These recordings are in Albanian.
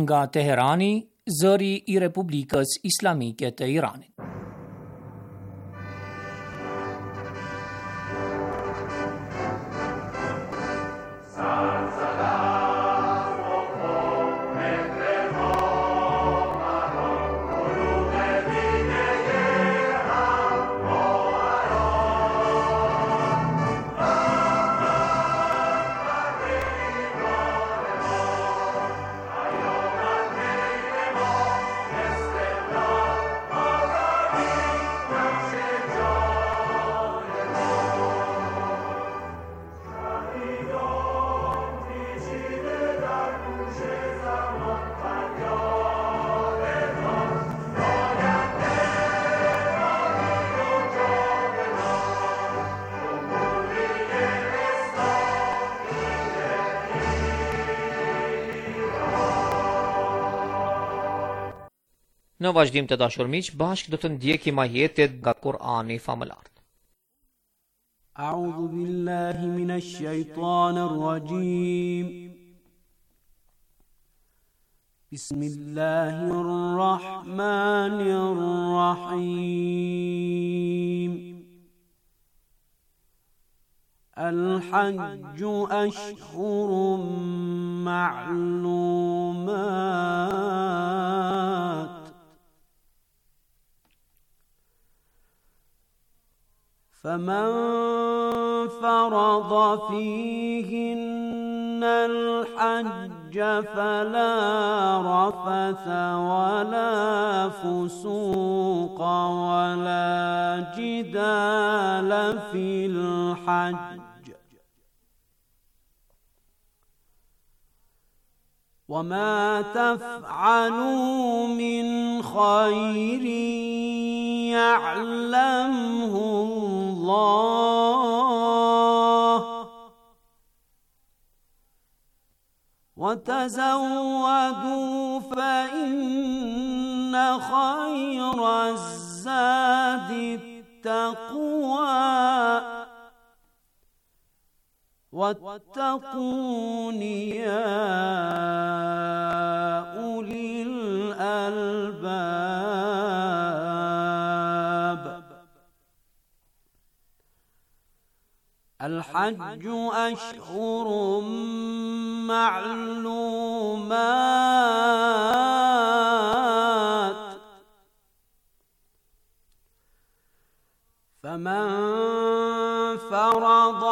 Nga Teherani, zëri I Republikës Islamike të Iranit. Në vazhdim të dashur miq, bashkë do të ndjekim ajetet nga Kurani famëlar. A'udhu billahi minash shaitanir rajim. Bismillahir rahmanir rahim. الحج أشهر معلومات فمن فرض فيهن الحج فلا رفث ولا فسوق ولا جدال في الحج وما تفعلوا من خير يعلمه الله وتزودوا فإن خير الزاد التقوى واتقون يا أولي الألباب الحج أشهر معلومات فمن فرض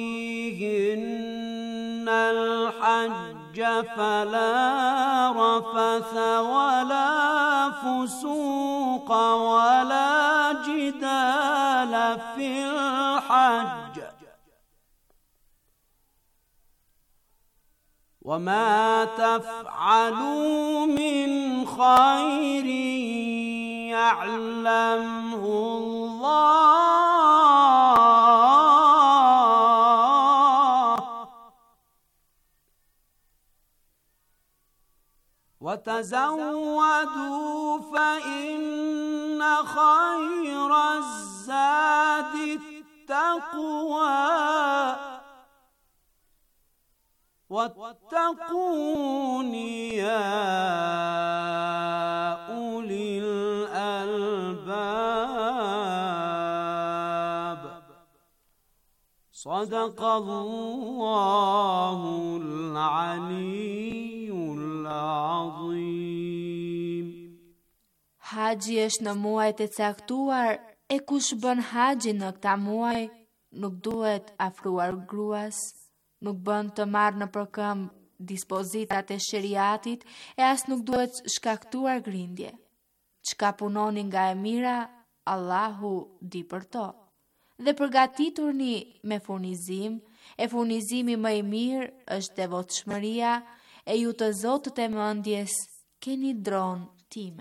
فيهن الحج فلا رفث ولا فسوق ولا جدال في الحج وما تفعلوا من خير يعلمه الله وتزودوا فإن خير الزاد التقوى واتقون يا أولي الألباب صدق الله العلي العظيم. Haxhi është në muajt e caktuar e kush bën haxhin në këta muaj nuk duhet afruar gruas, nuk bën të marrë në përkëmbë dispozitat e sheriatit e as nuk duhet shkaktuar grindje. Çka punoni nga e mira, Allahu di për to. Dhe përgatiturni me furnizim, e furnizimi më i mirë është devotshmëria e ju të zotët e mendjes keni dronë time.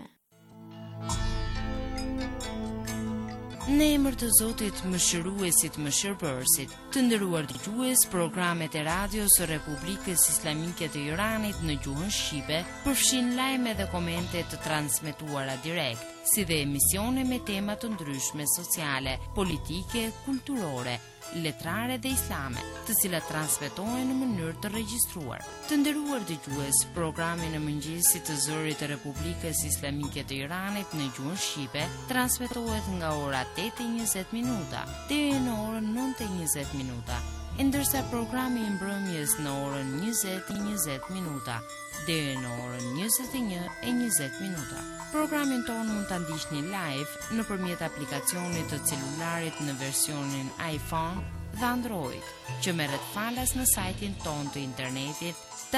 Në emër të Zotit Mëshiruesit Mëshirbërësit, të nderuar dëgjues, programet e radios së Republikës Islamike të Iranit në gjuhën shqipe përfshin lajme dhe komente të transmetuara direkt, si dhe emisione me tema të ndryshme sociale, politike, kulturore, letrare dhe islame, të cilat transmetohen në mënyrë të regjistruar. Të nderuar dëgjues, programi Në mëngjesit të zërit të Republikës Islamike të Iranit në gjuhën shqipe transmetohet nga ora 8:20 deri në orën 9:20, ndërsa programi i mbrëmjes në orën 20:20 deri në orën 21:20. Programin tonë mund ta ndiqni live nëpërmjet aplikacionit të celularit në versionin iPhone dhe Android, që merret falas në sajtin tonë të internetit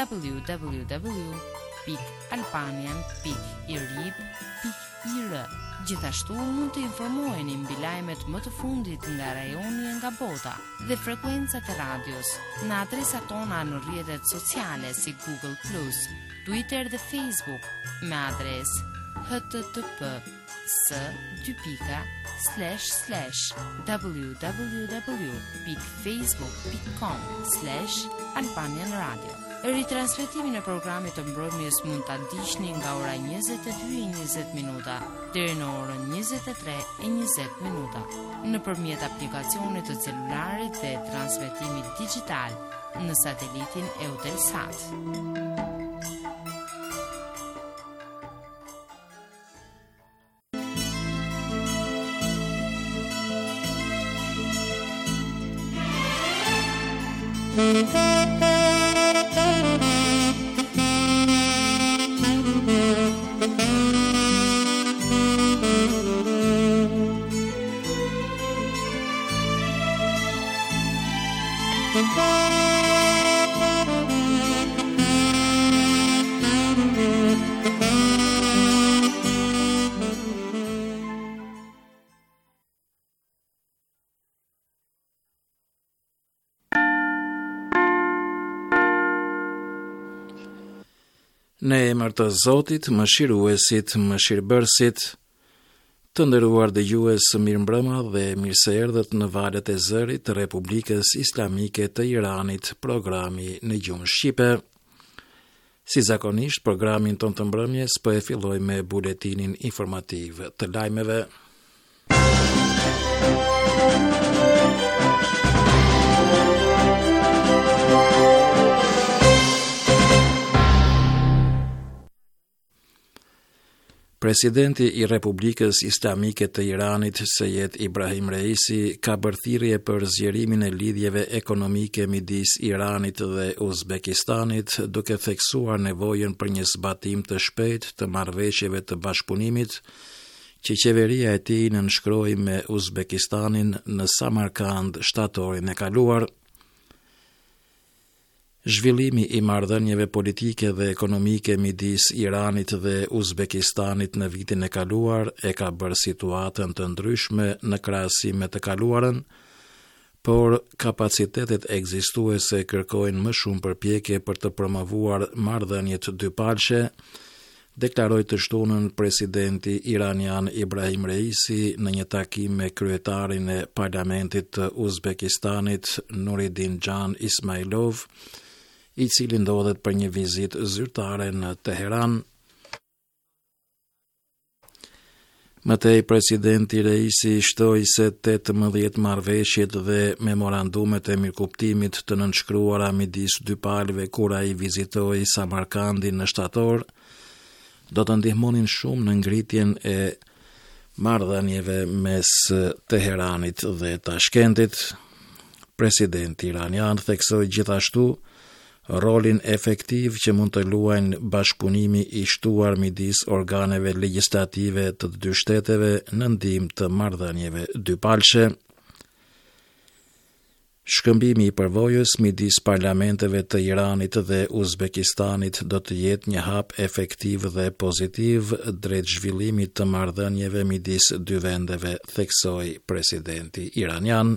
www.albanian.irib.ir. Gjithashtu mund të informoheni mbi lajmet më të fundit nga rajoni e nga bota dhe frekuencat e radios në adresat tona në rrjetet sociale si Google+, Twitter dhe Facebook me adresë http://www.facebook.com/Albanian Radio. Ritransmetimin e programit të mbrëmjes mund ta ndiqni nga ora 22:20 deri në orën 23:20 nëpërmjet aplikacionit të celularit dhe transmetimit digital në satelitin Eutelsat. Në emër të Zotit, mëshiruesit, mëshirbërësit, të nderuar dëgjues, mirëmbrëma dhe mirëseerdhët në valët e zërit të Republikës Islamike të Iranit, programi në gjuhën shqipe. Si zakonisht, programin tonë të mbrëmjes po e filloj me buletinin informativ të lajmeve. Presidenti i Republikës Islamike të Iranit, Sejed Ibrahim Reisi, ka bërë thirrje për zgjerimin e lidhjeve ekonomike midis Iranit dhe Uzbekistanit, duke theksuar nevojën për një zbatim të shpejtë të marrëveshjeve të bashkëpunimit që qeveria e tij nënshkroi me Uzbekistanin në Samarkand shtatorin e kaluar. Zhvillimi i marrëdhënieve politike dhe ekonomike midis Iranit dhe Uzbekistanit në vitin e kaluar e ka bërë situatën të ndryshme në krahasim me të kaluarën, por kapacitetet ekzistuese kërkojnë më shumë përpjekje për të promovuar marrëdhëniet dypalëshe, deklaroi të shtunën presidenti iranian Ibrahim Reisi në një takim me kryetarin e parlamentit të Uzbekistanit Nuridin Xhan Ismailov, i cili ndodhet për një vizitë zyrtare në Teheran. Mëtej, presidenti Reisi shtoi se 18 marrëveshjet dhe memorandumet e mirëkuptimit të nënshkruara midis dy palëve kur ai vizitoi Samarkandin në shtator, do të ndihmonin shumë në ngritjen e marrëdhënieve mes Teheranit dhe Tashkentit. Presidenti iranian theksoi gjithashtu rolin efektiv që mund të luajnë bashkëpunimi i shtuar midis organeve legjislative të dy shteteve në ndihmë të marrëdhënieve dypalëshe. Shkëmbimi i përvojës midis parlamenteve të Iranit dhe Uzbekistanit do të jetë një hap efektiv dhe pozitiv drejt zhvillimit të marrëdhënieve midis dy vendeve, theksoi presidenti iranian.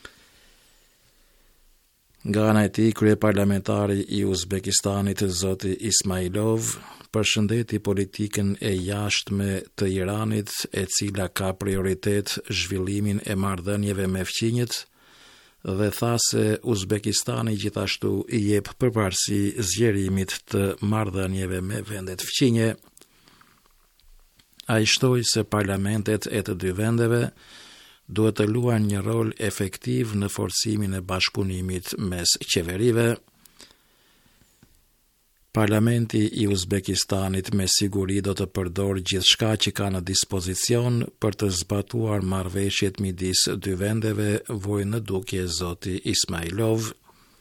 Nga ana e tij, kryeparlamentari i Uzbekistanit zoti Ismailov përshëndeti politikën e jashtme të Iranit, e cila ka prioritet zhvillimin e marrëdhënieve me fqinjet, dhe tha se Uzbekistani gjithashtu i jep përparësi zgjerimit të marrëdhënieve me vendet fqinje. Ai shtoi se parlamentet e të dy vendeve duhet të luajnë një rol efektiv në forcimin e bashkëpunimit mes qeverive. Parlamenti i Uzbekistanit me siguri do të përdor gjithçka që ka në dispozicion për të zbatuar marrëveshjet midis dy vendeve, voj në dukje zoti Ismailov.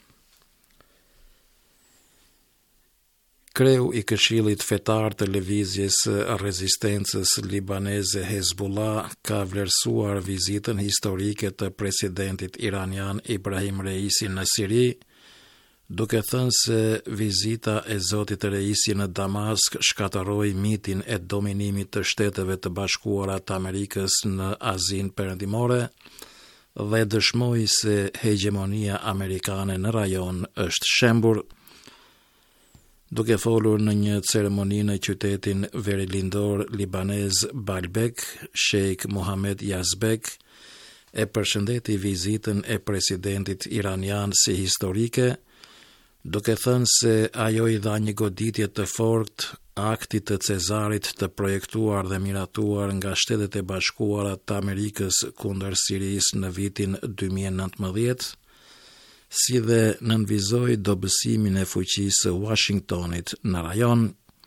Kreu i Këshillit Fetar të Lëvizjes Rezistencës Libaneze Hezbollah ka vlerësuar vizitën historike të presidentit iranian Ibrahim Reisi në Siri, duke thënë se vizita e zotit Reisi në Damask shkatërroi mitin e dominimit të Shteteve të Bashkuara të Amerikës në Azinë Perëndimore dhe dëshmoi se hegemonia amerikane në rajon është shembur. Duke folur në një ceremoni në qytetin verilindor libanez Baalbek, Sheikh Mohammed Yazbek e përshëndeti vizitën e presidentit iranian si historike, duke thënë se ajo i dha një goditje të fortë aktit të Cezarit të projektuar dhe miratuar nga Shtetet e Bashkuara të Amerikës kundër Sirisë në vitin 2019, si dhe nënvizoi dobësimin e fuqisë së Washingtonit në rajon.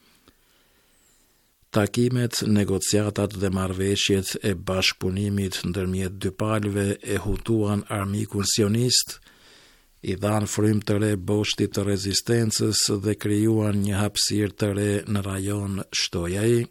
Takimet, negociatat dhe marrëveshjet e bashkëpunimit ndërmjet dy palëve e hutuan armikun sionist, i dhan frymë të re boshtit të rezistencës dhe krijuan një hapësirë të re në rajon, shtoi ai.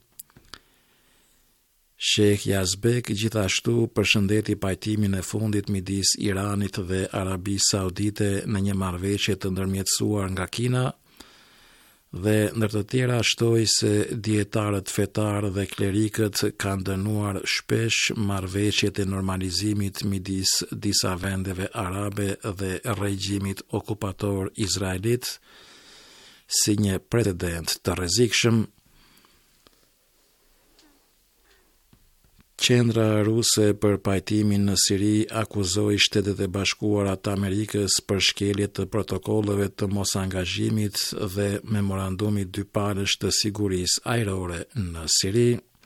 Sheikh Yazbek gjithashtu përshëndeti pajtimin e fundit midis Iranit dhe Arabisë Saudite në një marrëveshje të ndërmjetësuar nga Kina dhe ndër të tjera shtoi se dietarët fetar dhe klerikët kanë dënuar shpesh marrëveshjet e normalizimit midis disa vendeve arabe dhe regjimit okupator izraelit si një precedent të rrezikshëm. Qendra ruse për pajtimin në Siri akuzoi Shtetet e Bashkuara të Amerikës për shkelje të protokolleve të mosangazhimit dhe memorandumit dypalësh të sigurisë ajrore në Siri.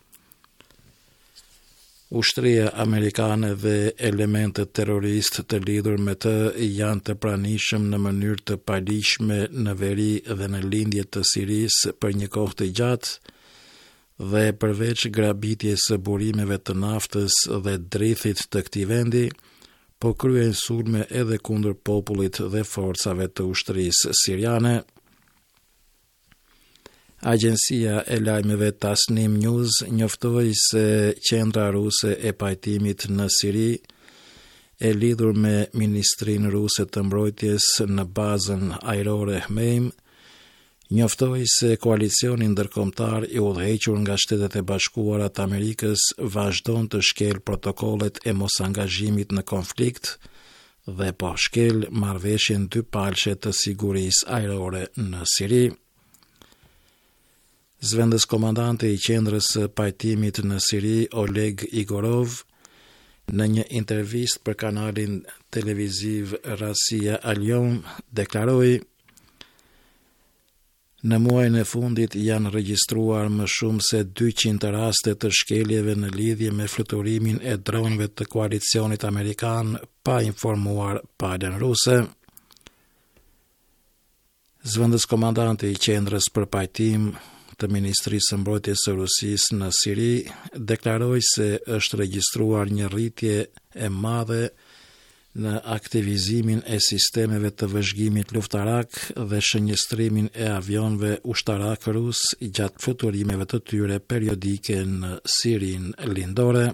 Ushtria amerikane dhe elementet terrorist të lidhur me të janë të pranishëm në mënyrë të paligjshme në veri dhe në lindje të Sirisë për një kohë të gjatë, dhe përveç grabitjes së burimeve të naftës dhe drithit të këtij vendi, po kryejnë sulme edhe kundër popullit dhe forcave të ushtrisë siriane. Agjencia e lajmeve Tasnim News njoftoi se qendra ruse e pajtimit në Siri e lidhur me Ministrinë Ruse të Mbrojtjes në bazën ajrore Hmeim, njoftoi se koalicioni ndërkombëtar i udhëhequr nga Shtetet e Bashkuara të Amerikës vazhdon të shkel protokollet e mosangazhimit në konflikt dhe po shkel marrëveshjen dypalëshe të sigurisë ajrore në Siri. Zëvendës komandanti i qendrës së pajtimit në Siri, Oleg Igorov, në një intervistë për kanalin televiziv Rasia Al-Yom, deklaroi: Në muajin e fundit janë regjistruar më shumë se 200 raste të shkeljeve në lidhje me fluturimin e dronëve të koalicionit amerikan pa informuar palën ruse. Zëvendës komandanti i qendrës për pajtim të Ministrisë së Mbrojtjes së Rusisë në Siri deklaroi se është regjistruar një rritje e madhe në aktivizimin e sistemeve të vëzhgimit luftarak dhe shënjestrimin e avionëve ushtarak rus gjatë fluturimeve të tyre periodike në Sirinë lindore.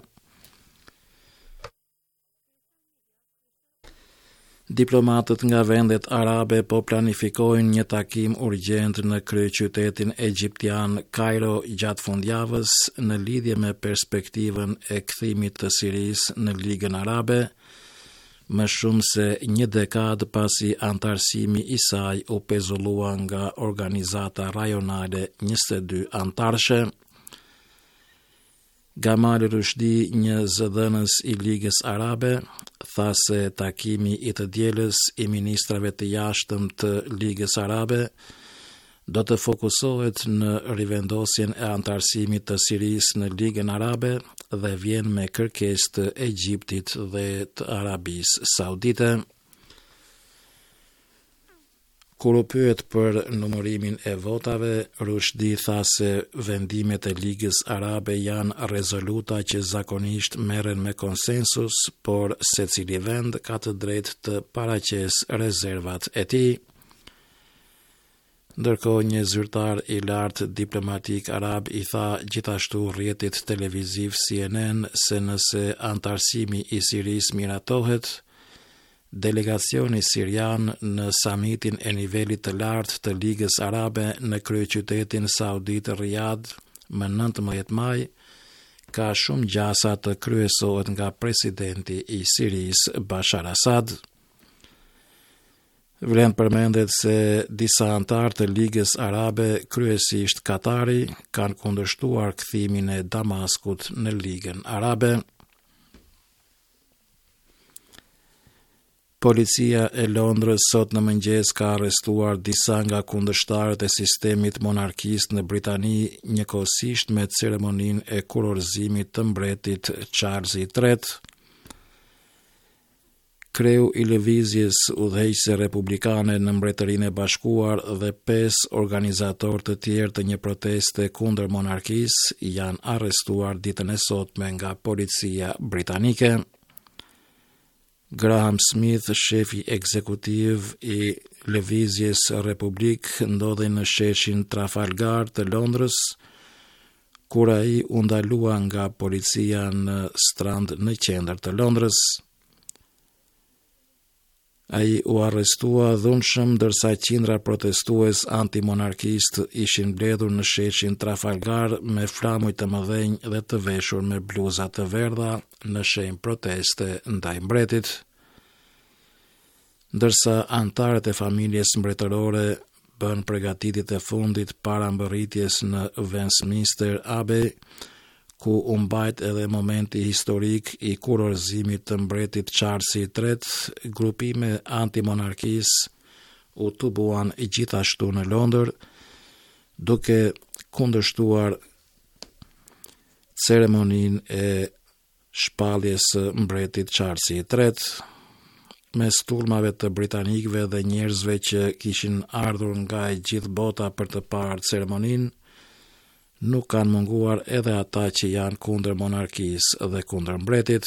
Diplomatët nga vendet arabe po planifikojnë një takim urgjent në kryeqytetin egjiptian Kairo gjatë fundjavës në lidhje me perspektivën e kthimit të Sirisë në Ligën Arabe, më shumë se një dekadë pasi antarësimi i saj u pezullua nga organizata rajonale 22 antarëshe. Gamal Rushdi, një zëdhënës i Ligës Arabe, tha se takimi i të dielës i ministrave të jashtëm të Ligës Arabe do të fokusohet në rivendosjen e antarësimit të Sirisë në Ligën Arabe dhe vjen me kërkesë të Egjiptit dhe të Arabisë Saudite. Kur u pyet për numërimin e votave, Rushdi tha se vendimet e Ligës Arabe janë rezoluta që zakonisht merren me konsensus, por secili vend ka të drejtë të paraqesë rezervat e tij. Ndërkohë një zyrtar i lartë diplomatik arab i tha gjithashtu rrjetit televiziv CNN se nëse antarësimi i Sirisë miratohet, delegacioni sirian në samitin e nivelit të lartë të Ligës Arabe në kryeqytetin saudit Riyadh më 19 maj ka shumë gjasa të kryesohet nga presidenti i Sirisë Bashar Assad. Vlen përmendet se disa antarë të Ligës Arabe, kryesisht Katari, kanë kundërshtuar kthimin e Damaskut në Ligën Arabe. Policia e Londrës sot në mëngjes ka arrestuar disa nga kundërshtarët e sistemit monarkist në Britani njëkohësisht me ceremoninë e kurorëzimit të mbretit Charles III. Kreu i lëvizjes udhëheqëse republikane në Mbretërinë e Bashkuar dhe 5 organizatorë të tjerë të një proteste kundër monarkisë janë arrestuar ditën e sotme nga policia britanike. Graham Smith, shefi ekzekutiv i lëvizjes Republik, ndodhi në sheshin Trafalgar të Londrës, kur ai u ndalua nga policia në Strand në qendër të Londrës. Ai u arrestua dhunshëm ndërsa qindra protestues antimonarkist ishin mbledhur në sheshin Trafalgar me flamuj të mëdhenj dhe të veshur me bluza të verdha në shenjë proteste ndaj mbretit. Ndërsa antarët e familjes mbretërore bën përgatitjet e fundit para mbërritjes në Westminster Abbey, ku u mbajt edhe momenti historik i kurorëzimit të mbretit Charles III, grupime antimonarkisë u tubuan gjithashtu në Londër, duke kundërshtuar ceremoninë e shpalljes së mbretit Charles III. Mes turmave të britanikëve dhe njerëzve që kishin ardhur nga e gjithë bota për të parë ceremoninë, nuk kanë munguar edhe ata që janë kundër monarkisë dhe kundër mbretit.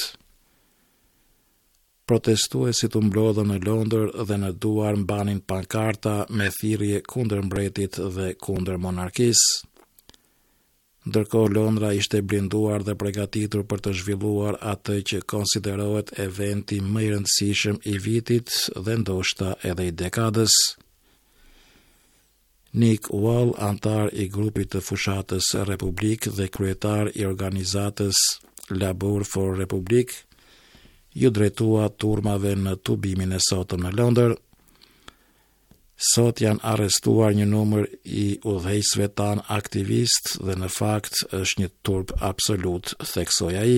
Protestuesit u mblodhën në Londër dhe në duar mbanin pankarta me thirrje kundër mbretit dhe kundër monarkisë. Ndërkohë Londra ishte blinduar dhe përgatitur për të zhvilluar atë që konsiderohet eventi më i rëndësishëm i vitit dhe ndoshta edhe i dekadës. Nick Wall, antar i grupit të fushatës Republik dhe kryetar i organizatës Labour for Republic, ju drejtua turmave në tubimin e sotëm në Londër. Sot janë arrestuar një numër i udhëheqësve tan aktivist dhe në fakt është një turp absolut, theksoi ai.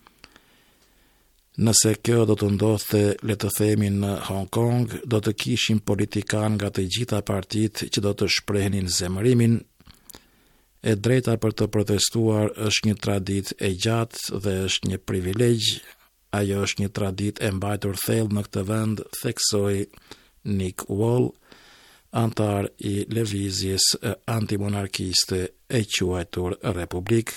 Nëse kjo do të ndodhte, le të themi në Hong Kong, do të kishin politikan nga të gjitha partitë që do të shprehnin zemërimin. E drejta për të protestuar është një traditë e gjatë dhe është një privilegj. Ajo është një traditë e mbajtur thellë në këtë vend, theksoi Nick Wall, antar i lëvizjes antimonarkiste e quajtur Republik.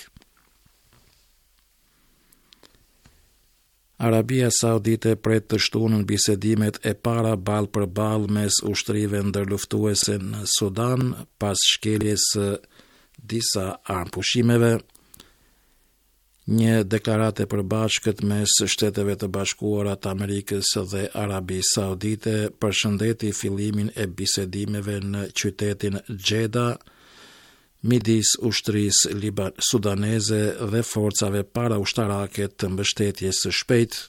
Arabia Saudite pret të shtunën bisedimet e para ballë për ballë mes ushtrive ndërluftuese në Sudan pas shkeljes së disa armëpushimeve. Një deklarate e përbashkët mes Shteteve të Bashkuara të Amerikës dhe Arabisë Saudite përshëndeti fillimin e bisedimeve në qytetin Jeddah midis ushtrisë sudaneze dhe forcave paraushtarake të mbështetjes së shpejtë.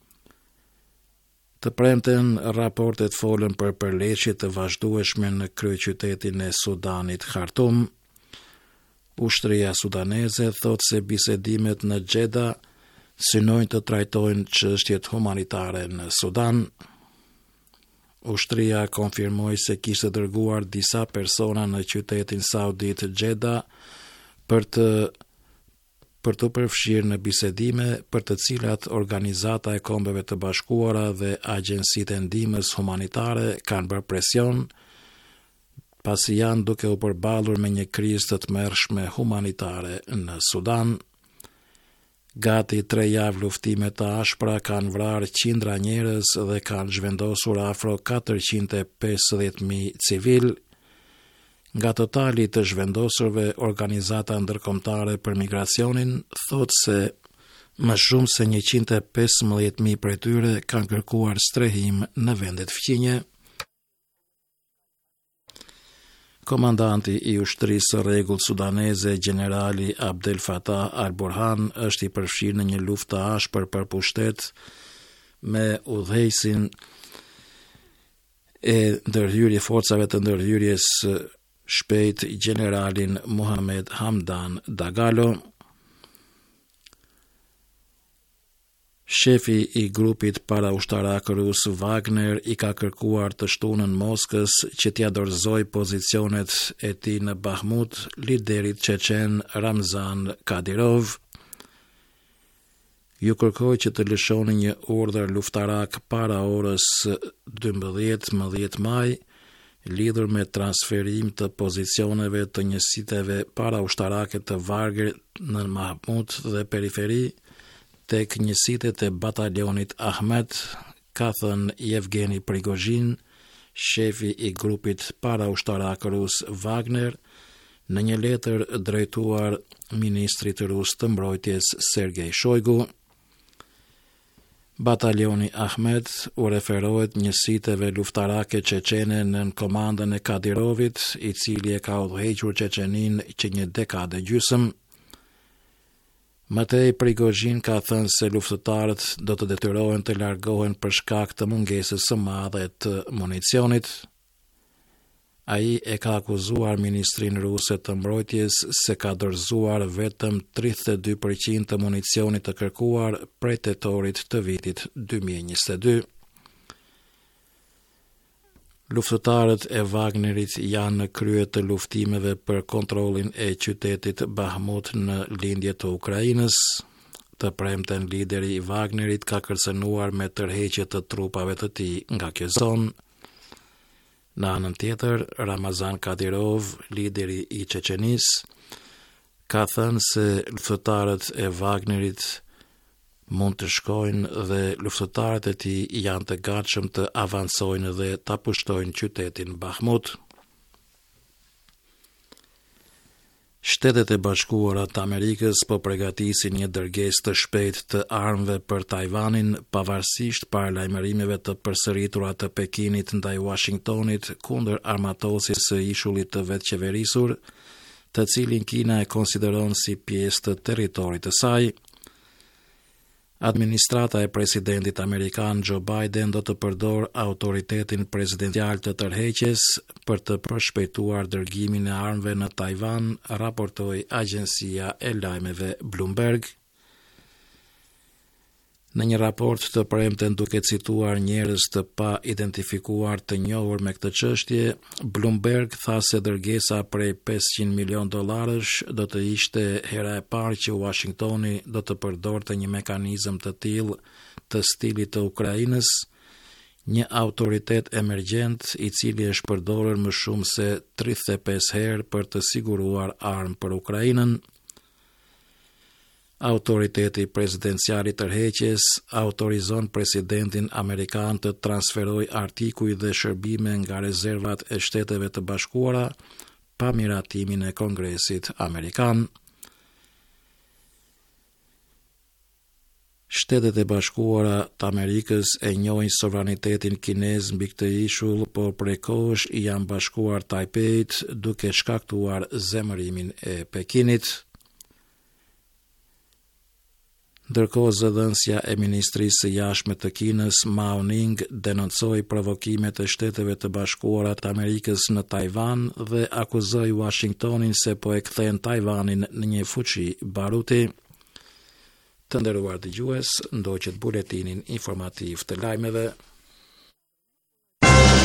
Të premten, raportet folën për përleqje të vazhdueshme në kryeqytetin e Sudanit Khartoum. Ushtria sudaneze thot se bisedimet në Jeddah synojnë të trajtojnë çështjet humanitare në Sudan. ushtria konfirmoi se kishte dërguar disa persona në qytetin saudit Jeddah për të përfshirë në bisedime për të cilat Organizata e Kombeve të Bashkuara dhe agjencitë e ndihmës humanitare kanë bërë presion, pasi janë duke u përballur me një krizë të tmerrshme humanitare në Sudan. Gati 3 javë luftime të ashpra kanë vrarë qindra njerëz dhe kanë zhvendosur afro 450.000 civil. Nga totali të zhvendosurve, Organizata Ndërkombëtare për Migracionin thotë se më shumë se 115.000 prej tyre kanë kërkuar strehim në vendet fqinje. Komandanti i ushtrisë rregull sudaneze, generali Abdel Fattah al-Burhan, është i përfshirë në një luftë të ashpër për pushtet me udhëheqësin e forcave të ndërhyrjes shpejt, generalin Mohamed Hamdan Dagalo. Shefi i grupit paraushtarak rus Wagner i ka kërkuar të shtunën Moskës që t'ia dorëzoj pozicionet e tij në Bakhmut liderit çeçen Ramzan Kadyrov. Ju kërkoj që të lëshoni një urdhër luftarak para orës 12 maj, lidhur me transferim të pozicioneve të njësiteve paraushtarake të vargër në Bakhmut dhe periferi, tek njësitet e batalionit Ahmet, ka thënë Yevgeni Prigozhin, shefi i grupit paraushtarak rus Wagner, në një letër drejtuar ministrit rus të mbrojtjes Sergej Shoigu. Batalioni Ahmet u referohet njësiteve luftarake çeçene në komandën e Kadyrovit, i cili e ka udhëhequr Çeçenin që një dekadë gjysmë. Matej Prigozhin ka thënë se luftëtarët do të detyrohen të largohen për shkak të mungesës së madhe të municionit. Ai e ka akuzuar ministrin ruse të mbrojtjes se ka dorëzuar vetëm 32% të municionit të kërkuar prej tetorit të vitit 2022. Luftëtarët e Wagnerit janë në krye të luftimeve për kontrollin e qytetit Bakhmut në lindje të Ukrainës. Të premten lideri i Wagnerit ka kërcënuar me tërheqje të trupave të tij nga kjo zonë. Në anën tjetër, Ramazan Kadyrov, lideri i Çeçenisë, ka thënë se luftëtarët e Wagnerit mund të shkojnë dhe luftëtarët e tij janë të gatshëm të avancojnë dhe ta pushtojnë qytetin Bakhmut. Shtetet e Bashkuara të Amerikës po përgatisin një dërgesë të shpejtë të armëve për Tajvanin, pavarësisht paralajmërimeve të përsëritura të Pekinit ndaj Washingtonit kundër armatosis së ishullit të vetqeverisur, të cilin Kina e konsideron si pjesë të territorit të saj. Administrata e presidentit amerikan Joe Biden do të përdor autoritetin presidencial të tërheqjes për të përshpejtuar dërgimin e armëve në Tajvan, raportoi agjencia e lajmeve Bloomberg. Në një raport të premten duke cituar njerëz të pa identifikuar të njohur me këtë çështje, Bloomberg tha se dërgesa prej $500 milion do të ishte hera e parë që Washingtoni do të përdorte një mekanizëm të tillë të stilit të Ukrainës, një autoritet emergjent i cili është përdorur më shumë se 35 herë për të siguruar armë për Ukrainën. Autoriteti presidencial i tërheqjes autorizon presidentin amerikan të transferoj artikuj dhe shërbime nga rezervat e Shteteve të Bashkuara pa miratimin e Kongresit amerikan. Shtetet e Bashkuara të Amerikës e njohin sovranitetin kinez mbi këtë ishull, por prej kohësh i janë bashkuar Tajpejt duke shkaktuar zemërimin e Pekinit. Ndërkohë, zëdhënësja e Ministrisë së Jashtme të Kinës, Mao Ning, denoncoi provokimet e Shteteve të Bashkuara të Amerikës në Tajvan dhe akuzoi Washingtonin se po e kthen Tajvanin në një fuqi baruti. Të nderuar dëgjues, ndoqët buletinin informativ të lajmeve.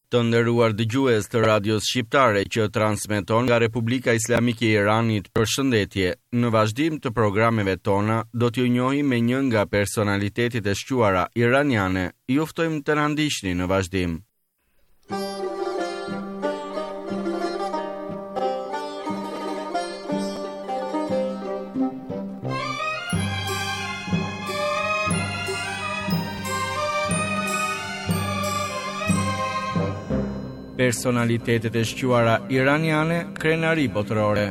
Të nderuar dëgjues të radios shqiptare që transmeton nga Republika Islamike e Iranit, përshëndetje. Në vazhdim të programeve tona, do t'ju njohim me një nga personalitetet e shquara iraniane. Ju ftojmë të na ndiqni në vazhdim. Personalitetet e shquara iraniane, krenari botërore.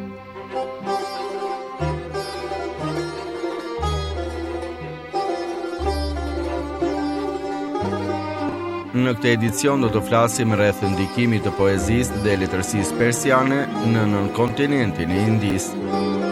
Në këtë edicion do të flasim rreth ndikimit të poezisë dhe letërsisë persiane në nënkontinentin e Indisë.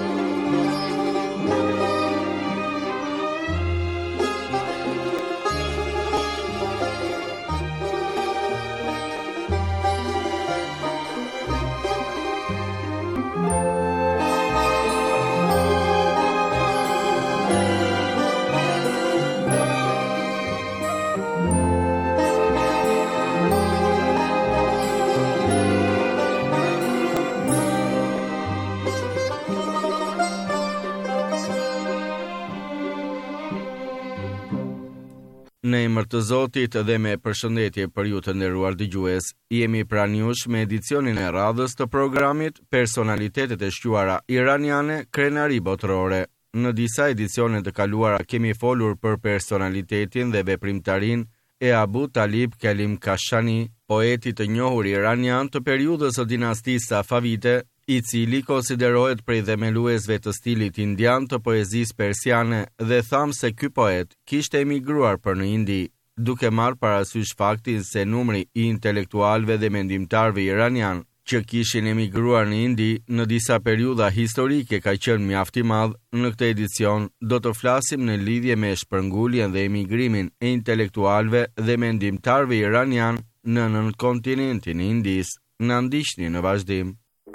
Në emër të Zotit dhe me përshëndetje për ju të nderuar dëgjues, jemi pranë jush me edicionin e radhës të programit Personalitetet e shquara iraniane, krenari botërore. Në disa edicione të kaluara kemi folur për personalitetin dhe veprimtarin e Abu Talib Kelim Kashani, poetit të njohur iranian të periudhës së dinastisë Safavite, i cili konsiderohet prej themeluesve të stilit indian të poezisë persiane dhe tham se ky poet kishte emigruar për në Indi, duke marrë parasysh faktin se numri i intelektualëve dhe mendimtarëve iranian që kishin emigruar në Indi në disa periudha historike ka qenë mjaft i madh. Në këtë edicion do të flasim në lidhje me shpërnguljen dhe emigrimin e intelektualëve dhe mendimtarëve iranian në nënkontinentin e Indisë. Na ndiqni në vazhdim.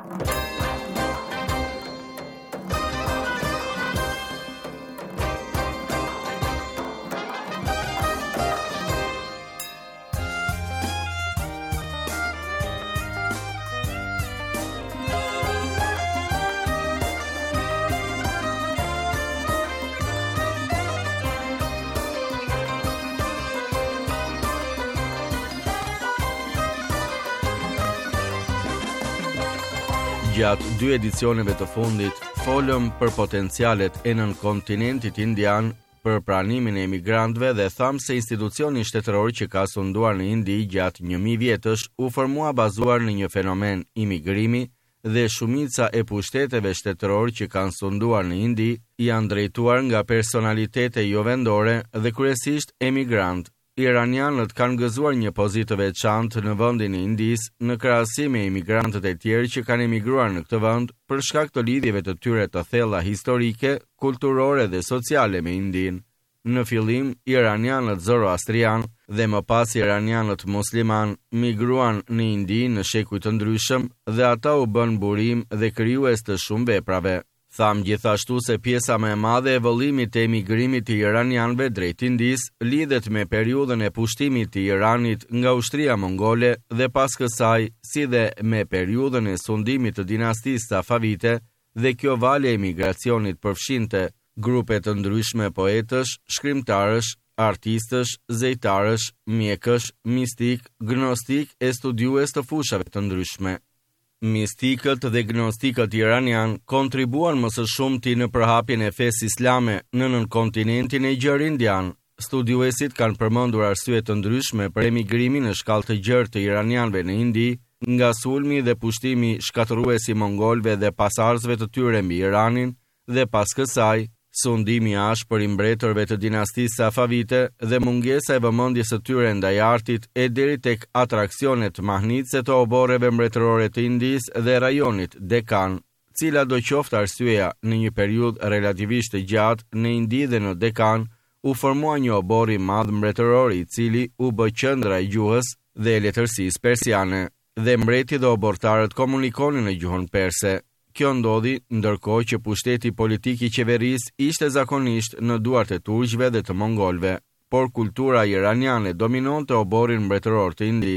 Gjatë dy edicioneve të fundit, folëm për potencialet e nënkontinentit indian, për pranimin e emigrantëve dhe tham se institucioni shtetëror që ka sunduar në Indi gjatë 1000 vjetësh u formua bazuar në një fenomen imigrimi dhe shumica e pushteteve shtetëror që kanë sunduar në Indi janë drejtuar nga personalitete jo vendore dhe kryesisht emigrant. Iranianët kanë gëzuar një pozitë të veçantë në vendin e Indisë në krahasim me emigrantët e tjerë që kanë emigruar në këtë vend për shkak të lidhjeve të tyre të thella historike, kulturore dhe sociale me Indinë. Në fillim, iranianët zoroastrian dhe më pas iranianët musliman migruan në Indi në shekuj të ndryshëm dhe ata u bën burim dhe krijues të shumë veprave. Tham gjithashtu se pjesa më e madhe e vëllimit të emigrimit të iranianëve drejt Indisë lidhet me periudhën e pushtimit të Iranit nga ushtria mongole dhe pas kësaj, si dhe me periudhën e sundimit të dinastisë Safavite, dhe kjo valë e emigracionit përfshinte grupe të ndryshme poetësh, shkrimtarësh, artistësh, zejtarësh, mjekësh, mistik, gnostik e studiues të fushave të ndryshme. Mistikët dhe gnostikët iranian kontribuan më së shumti në përhapjen e fesë islame në nënkontinentin e gjerë indian. Studiuesit kanë përmendur arsye të ndryshme për emigrimin në shkallë të gjerë të iranianëve në Indi, nga sulmi dhe pushtimi shkatërrues i mongolëve dhe pasardhësve të tyre mbi Iranin, dhe pas kësaj sundimi i ashpër i mbretërve të dinastisë Safavite dhe mungesa e vëmendjes së tyre ndaj artit e deri tek atraksionet mahnitse të oborreve mbretërore të Indisë dhe rajonit Dekan. Cila do qoftë arsyeja, në një periudhë relativisht të gjatë në Indi dhe në Dekan u formua një obor i madh mbretëror i cili u bë qendra e gjuhës dhe letërsisë persiane, dhe mbreti dhe obortarët komunikonin në gjuhën perse. Kjo ndodhi ndërkohë që pushteti politik i qeverisë ishte zakonisht në duart e turqëve dhe të mongolëve, por kultura iraniane dominonte oborin mbretëror të Indisë.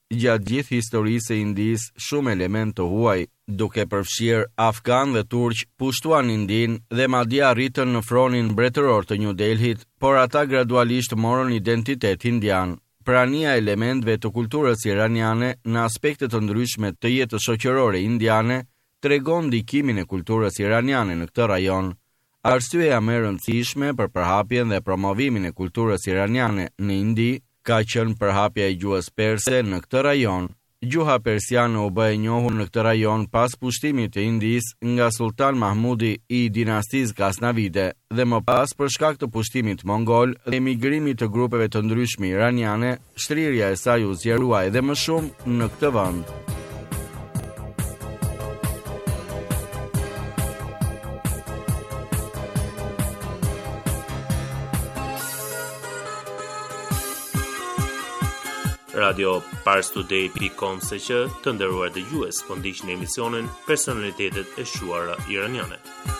gjatë gjithë historisë së Indisë shumë element të huaj, duke përfshirë afgan dhe turq pushtuan Indin dhe madje arritën në fronin mbretëror të New Delhit, por ata gradualisht morën identitet indian. Prania e elementëve të kulturës iraniane në aspekte të ndryshme të jetës shoqërore indiane tregon ndikimin e kulturës iraniane në këtë rajon. Arsyeja më e rëndësishme për përhapjen dhe promovimin e kulturës iraniane në Indi ka qenë përhapja e gjuhës perse në këtë rajon. Gjuha persiane u bë e njohur në këtë rajon pas pushtimit të Indisë nga Sultan Mahmudi i dinastisë Ghaznavide dhe më pas për shkak të pushtimit mongol dhe emigrimit të grupeve të ndryshme iraniane, shtrirja e saj u zgjerua edhe më shumë në këtë vend. Radio Parstoday.com se që të nderuar dëgjues, po ndiqni emisionin Personalitetet e Shuara Iraniane.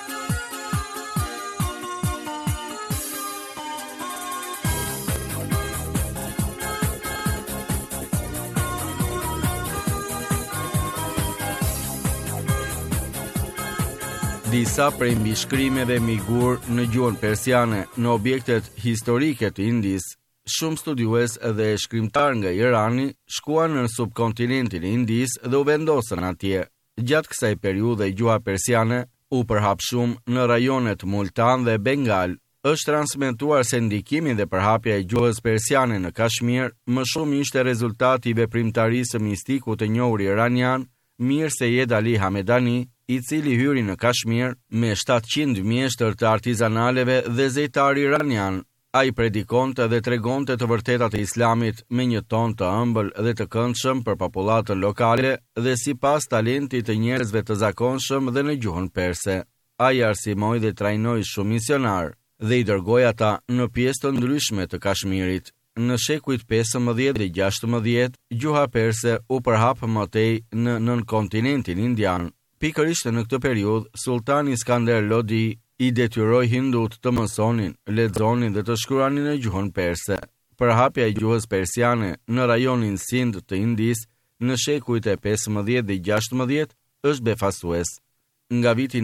Disa prej mbishkrimeve migur në gjuhën persiane në objektet historike të Indisë. Shumë studiues dhe shkrimtar nga Irani shkuan në subkontinentin e Indisë dhe u vendosën atje. Gjatë kësaj periudhe gjuha persiane u përhap shumë në rajonet Multan dhe Bengal. Është transmetuar se ndikimi dhe përhapja e gjuhës persiane në Kashmir më shumë ishte rezultati i veprimtarisë së mistikut të njohur iranian Mir Seyed Ali Hamedani, i cili hyri në Kashmir me 700 mjeshtër të artizanaleve dhe zejtar iranian. Ai predikonte dhe tregonte të vërtetat e Islamit me një ton të ëmbël dhe të këndshëm për popullatën lokale dhe sipas talentit të njerëzve të zakonshëm dhe në gjuhën perse. Ai arsimoi dhe trajnoi shumë misionar dhe i dërgoi ata në pjesë të ndryshme të Kashmirit. Në shekujt 15 dhe 16, gjuha perse u përhap më tej në kontinentin indian. Pikërisht në këtë periudhë, Sultani Iskander Lodi i detyroi hindut të mësonin, lexonin dhe të shkruanin në gjuhën perse. Përhapja e gjuhës persiane në rajonin Sind të Indisë në shekujt e 15 dhe 16 është befasues. Nga viti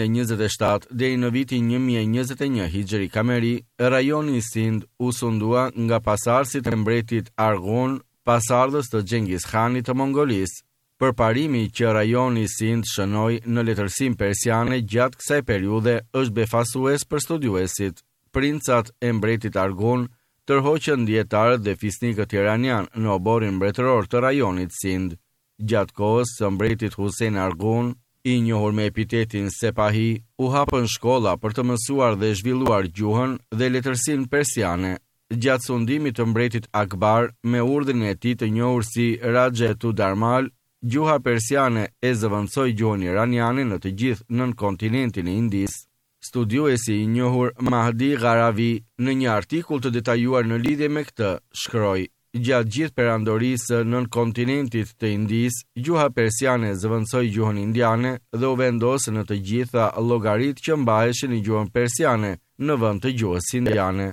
927 deri në vitin 1021 Hijri Kameri, rajoni Sind u sundua nga pasardhësit e mbretit Arghun, pasardhës të Xhengis Khanit të Mongolisë. Përparimi që rajoni Sind shënoi në letërsim persiane gjatë kësaj periudhe është befasues për studiuesit. Princat e mbretit Arghun tërhoqën dietarët dhe fisnikët iranian në oborin mbretëror të rajonit Sind. Gjatë kohës së mbretit Hussein Arghun, i njohur me epitetin Sepahi, u hapën shkolla për të mësuar dhe zhvilluar gjuhën dhe letërsinë persiane. Gjatë sundimit të mbretit Akbar, me urdhrin e tij të njohur si Raje Tudarmal, gjuha persiane e zëvendësoi gjuhën iraniane në të gjithë nën kontinentin e Indisë. Studiuesi i njohur Mahdi Gharavi në një artikull të detajuar në lidhje me këtë shkroi: gjatë gjithë perandorisë nën kontinentit të Indisë, gjuha persiane zëvendësoi gjuhën indiane dhe u vendos në të gjitha llogaritë që mbaheshin në gjuhën persiane në vend të gjuhës indiane.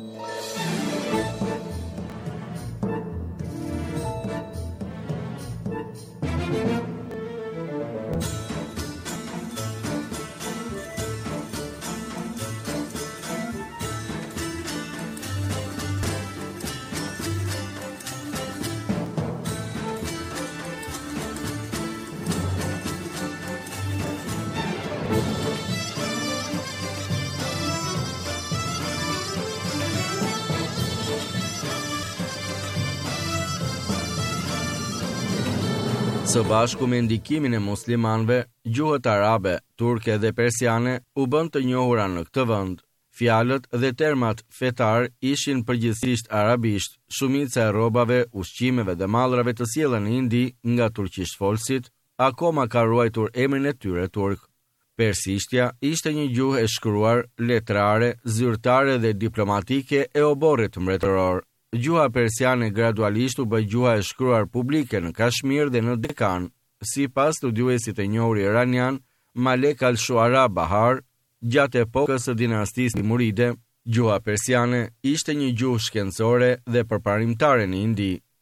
Së bashku me ndikimin e muslimanëve, gjuhët arabe, turke dhe persiane u bën të njohura në këtë vend. Fjalët dhe termat fetar ishin përgjithsisht arabisht. Shumica e rrobave, ushqimeve dhe mallrave të sjellën në Indi nga turqishtfolësit akoma ka ruajtur emrin e tyre turk. Persishtja ishte një gjuhë e shkruar, letrare, zyrtare dhe diplomatike e oborrit mbretëror. Gjuha persiane gradualisht u bë gjuha e shkruar publike në Kashmir dhe në Dekan. Sipas studiuesit e njohur iranian Malek al-Shuara Bahar, gjatë epokës së dinastisë Timuride, gjuha persiane ishte një gjuhë shkencore dhe përparimtare në Indi.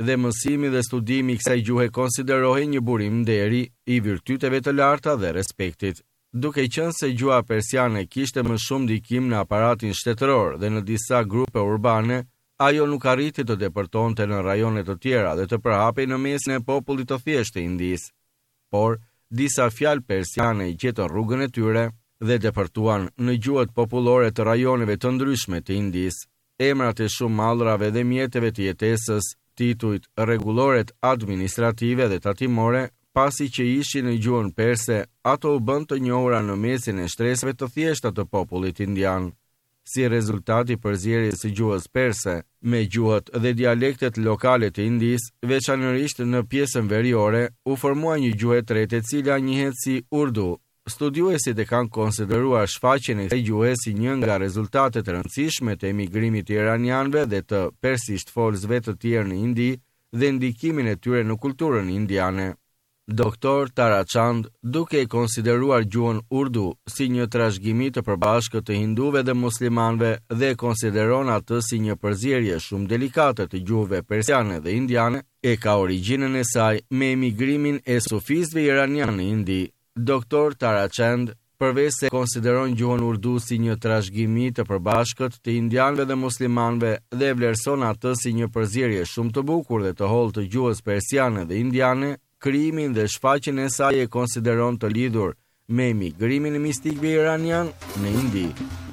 dhe mësimi dhe studimi i kësaj gjuhe konsiderohej një burim nderi i virtyteve të larta dhe respektit. Duke qenë se gjua persiane kishte më shumë ndikim në aparatin shtetëror dhe në disa grupe urbane, ajo nuk arriti të depërtonte në rajone të tjera dhe të përhapej në mesin e popullit të thjeshtë të Indisë. Por, disa fjalë persiane i gjetën rrugën e tyre dhe depërtuan në gjuhët popullore të rajoneve të ndryshme të Indisë. Emrat e shumë mallrave dhe mjeteve të jetesës, titujt, rregulloret administrative dhe tatimore, pasi që ishin në gjuhën perse, ato u bën të njohura në mesin e shtresave të thjeshta të popullit indian. Si rezultati përzierjes së gjuhës perse me gjuhët dhe dialektet lokale të Indisë, veçanërisht në pjesën veriore, u formua një gjuhë e tretë e cila njihet si urdu. Studiuesit e kanë konsideruar shfaqjen e kësaj gjuhe si një nga rezultatet e rëndësishme të emigrimit të iranianëve dhe të persisht folësve të tjerë në Indi dhe ndikimin e tyre në kulturën indiane. Doktor Tarachand, duke e konsideruar gjuhën urdu si një trashëgimi të përbashkët të hinduve dhe muslimanëve dhe e konsideron atë si një përzierje shumë delikate të gjuhëve persiane dhe indiane, e ka origjinën e saj me emigrimin e sufistëve iranianë në Indi. Doktor Tarachand, përveç se konsideron gjuhën urdu si një trashëgimi të përbashkët të indianëve dhe muslimanëve dhe e vlerëson atë si një përzierje shumë të bukur dhe të hollë të gjuhës persiane dhe indiane, krijimin dhe shfaqjen e saj e konsideron të lidhur me emigrimin e mistikëve iranian në Indi.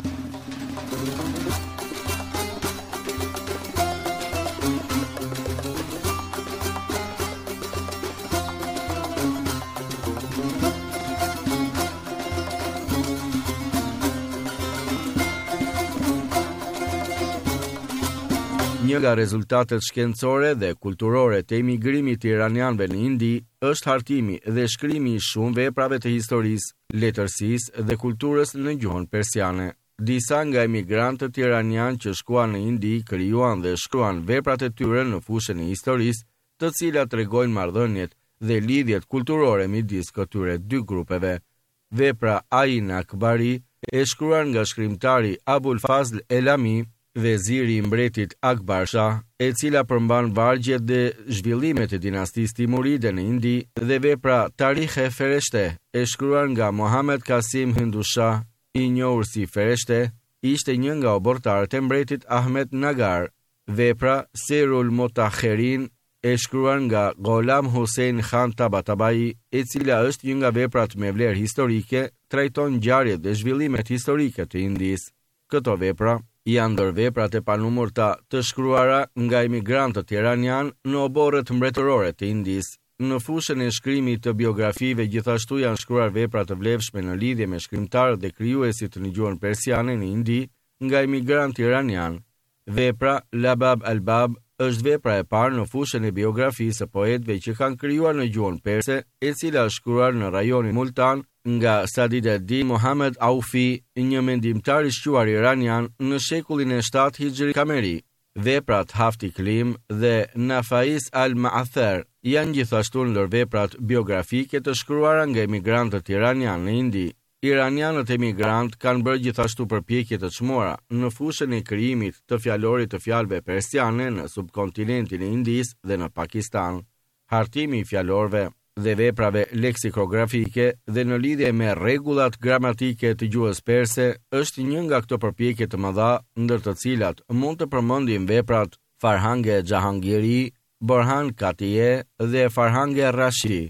Një nga rezultatet shkencore dhe kulturore të emigrimit të iranianëve në Indi është hartimi dhe shkrimi i shumë veprave të historisë, letërsisë dhe kulturës në gjuhën persiane. Disa nga emigrantët iranianë që shkuan në Indi krijuan dhe shkruan veprat e tyre në fushën e historisë, të cilat tregojnë marrëdhëniet dhe lidhjet kulturore midis këtyre dy grupeve. Vepra Ain Akbari e shkruar nga shkrimtari Abul Fazl Elami, veziri i mbretit Akbar Shah, e cila përmban vargjet dhe zhvillimet e dinastisë Timuride në Indi, dhe vepra Tarikh e Fereshte, e shkruar nga Mohammed Qasim Hindushah, i njohur si Fereshte, ishte një nga obortarët e mbretit Ahmed Nagar. Vepra Serul Motakherin, e shkruar nga Gholam Hussein Khan Tabatabai, e cila është një nga veprat me vlerë historike, trajton ngjarjet dhe zhvillimet historike të Indisë. Këto vepra janë ndër veprat e panumërta të shkruara nga emigrantët iranian në oborret mbretërore të Indisë. Në fushën e shkrimit të biografive gjithashtu janë shkruar vepra të vlefshme në lidhje me shkrimtarët dhe krijuesit në gjuhën persiane në Indi nga emigrantë iranian. Vepra Labab al-Bab është vepra e parë në fushën e biografisë së poetëve që kanë krijuar në gjuhën perse, e cila është shkruar në rajonin Multan nga Sadid-ed-Din Muhammad Aufi, një mendimtar i shquar iranian në shekullin e 7 Hijri Kameri. Veprat Hafti Klim dhe Nafais al-Ma'ather janë gjithashtu ndër veprat biografike të shkruara nga emigrantët iranian në Indi. Iranianët emigrant kanë bërë gjithashtu përpjekje të çmuara në fushën e krijimit të fjalorit të fjalëve persiane në subkontinentin e Indisë dhe në Pakistan. Hartimi i fjalorëve dhe veprave leksikografike dhe në lidhje me rregullat gramatike të gjuhës perse është një nga këto përpjekje të mëdha, ndër të cilat mund të përmendim veprat Farhange Jahangiri, Borhan Katiye dhe Farhange Rashi.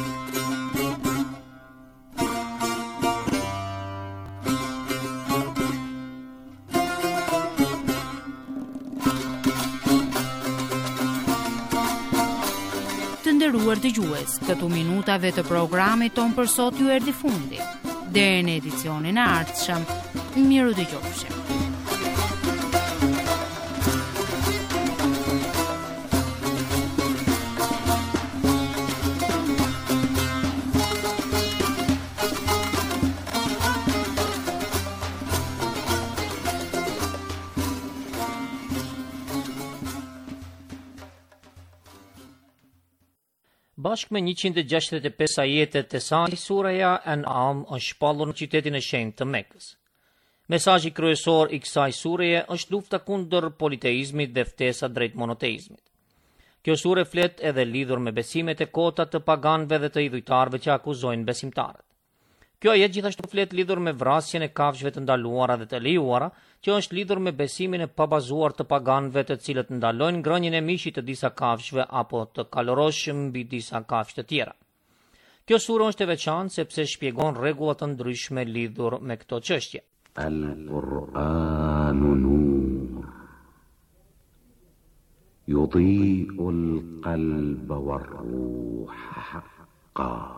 Nderuar dëgjues, këtu minutave të programit ton për sot ju erdhi fundi. Deri në edicionin e ardhshëm, miru dëgjofshim. Bashkë me 165 ajetet e saj, suraja An'am është shpallur në qytetin e shenjtë të Mekës. Mesazhi kryesor i kësaj sureje është lufta kundër politeizmit dhe ftesa drejt monoteizmit. Kjo sure flet edhe lidhur me besimet e kota të paganëve dhe të idhujtarëve që akuzojnë besimtarët. Kjo ajet gjithashtu flet lidhur me vrasjen e kafshëve të ndaluara dhe të lejuara, që është lidhur me besimin e pabazuar të paganëve të cilët ndalojnë ngrënien e mishit të disa kafshëve apo të kalorosh mbi disa kafshë të tjera. Kjo sure është e veçantë sepse shpjegon rregulla të ndryshme lidhur me këto çështje. Al-Qur'anu nur yudhi'u al-qalba war-ruha haqqan.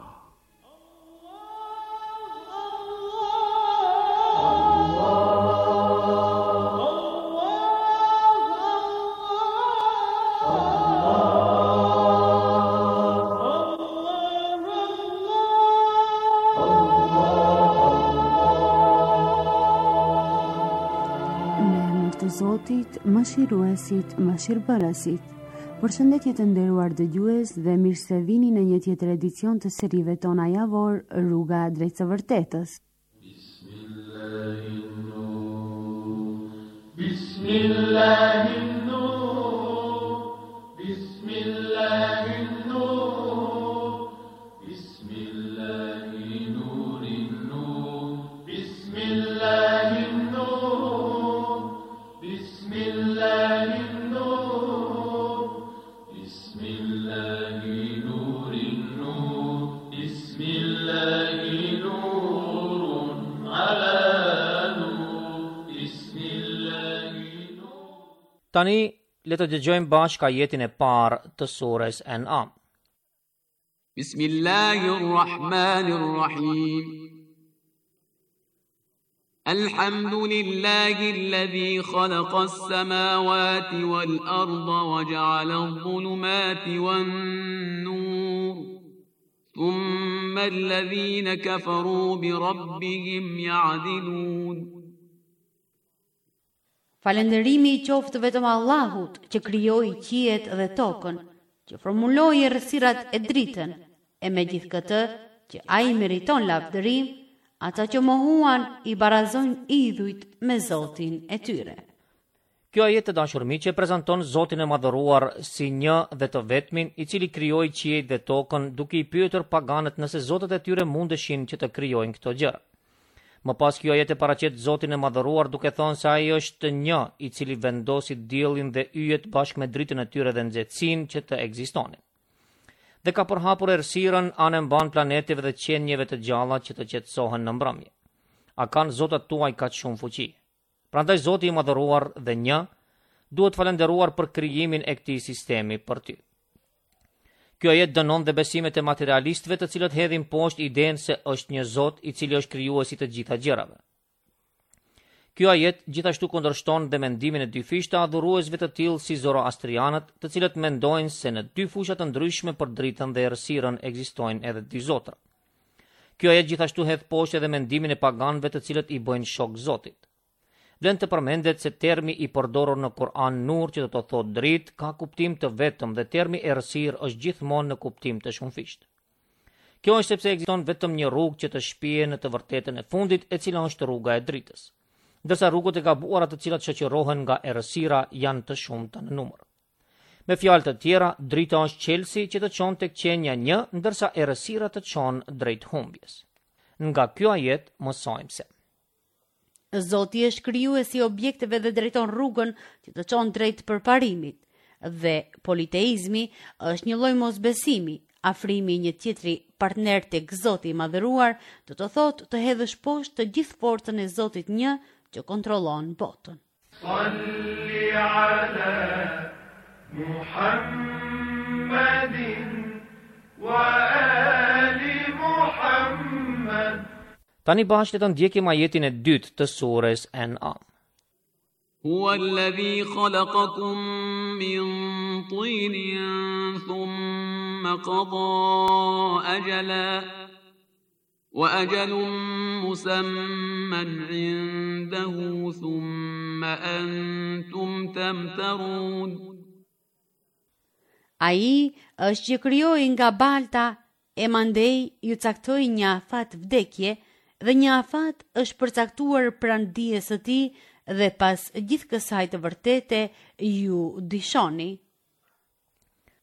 Zotit, mëshiruesit, mëshirbërësit. Përshëndetje të nderuar dëgjues dhe mirë se vini në një tjetër edicion të serive tona javor, Rruga drejt së vërtetës. Tani, le të dëgjojmë bashkë ajetin e parë të surës An'am. Bismillahirrahmanirrahim. Alhamdulillahi alladhi khalaqa as-samawati wal-ardha wa ja'ala adh-dhulumati wan-nur. Thumma alladhina kafaru bi rabbihim ya'dilun. Falënderimi i qoftë vetëm Allahut që krijoi qiejt dhe tokën, që formuloi errësirat e dritën, e megjithkëtë që ai meriton lavdërim, ata që mohuan i barazojnë idhujt me Zotin e tyre. Kjo ajet të dashur miq e prezanton Zotin e madhëruar si një dhe të vetmin, i cili krijoi qiejt dhe tokën, duke i pyetur paganët nëse zotët e tyre mundeshin që të krijojnë këto gjëra. Më pas kjo ajet e paraqet Zotin e madhëruar duke thënë se ai është një i cili vendosi diellin dhe yjet bashkë me dritën e tyre dhe nxehtësinë që të ekzistonin. Dhe ka përhapur errësirën anë mban planeteve dhe qenjeve të gjalla që të qetësohen në mbrëmje. A kanë zotat tuaj kaq shumë fuqi? Prandaj Zoti i madhëruar dhe një duhet falënderuar për krijimin e këtij sistemi për ty. Kjo ajet dënon dhe besimet e materialistëve të cilët hedhin poshtë idenë se është një Zot i cili është krijuesi të gjitha gjërave. Kjo ajet gjithashtu kundërshton dhe mendimin e dyfisht të adhuruesve të tillë si zoroastrianët, të cilët mendojnë se në dy fusha të ndryshme për dritën dhe errësirën ekzistojnë edhe dy zotra. Kjo ajet gjithashtu hedh poshtë edhe mendimin e paganëve të cilët i bëjnë shok Zotit. Vlen të përmendet se termi i përdorur në Kur'an nur, që do të thotë dritë, ka kuptim të vetëm dhe termi errësirë është gjithmonë në kuptim të shumëfisht. Kjo është sepse ekziston vetëm një rrugë që të shpije në të vërtetën e fundit, e cila është rruga e dritës. Ndërsa rrugët e gabuara të cilat shoqërohen nga errësira janë të shumta në numër. Me fjalë të tjera, drita është qelsi që të çon tek qenia një, ndërsa errësira të çon drejt humbjes. Nga kjo ajet mësojmë se Zoti është krijuesi i objekteve dhe drejton rrugën që të çon drejt përparimit, dhe politeizmi është një lloj mosbesimi, afrimi një tjetri partner tek Zoti i madhëruar, do të thotë të hedhësh poshtë të gjithë forcën e Zotit një që kontrollon botën. Salli ala Muhammadin wa ali Muhammad. Tani bashkë të ndjekim ajetin e dytë të surës An'am. Huwa alladhi khalaqakum min tinin thumma qada ajala wa ajalun musamman 'indahu thumma antum tamtarun. Ai është që krijoi nga balta e mandej ju caktoi një afat vdekje, dhe një afat është përcaktuar pranë dijes së tij, dhe pas gjithë kësaj të vërtete ju dishoni.